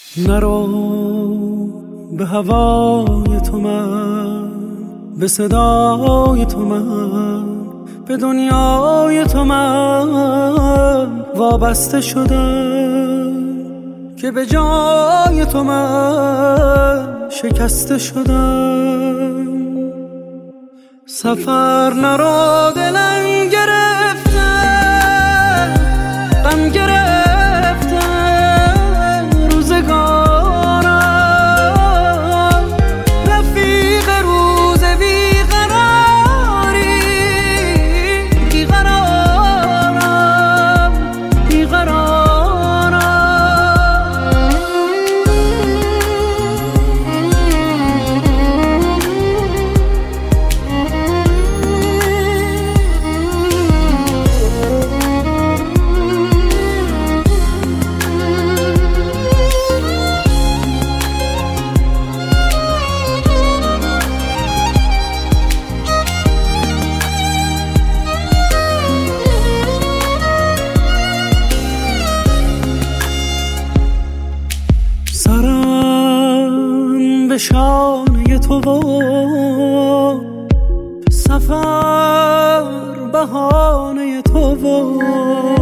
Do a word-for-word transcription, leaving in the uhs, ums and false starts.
نرو به هوای تو من، به صدای تو من، به دنیای تو من وابسته شدم که به جای تو من شکسته شدم. سفر نرو دلم گرفته، غم گرفته روزگارم، رفیق روز بیقراری، بیقرارم بیقرارم. سرم به شانه تو و سفر بهانه تو و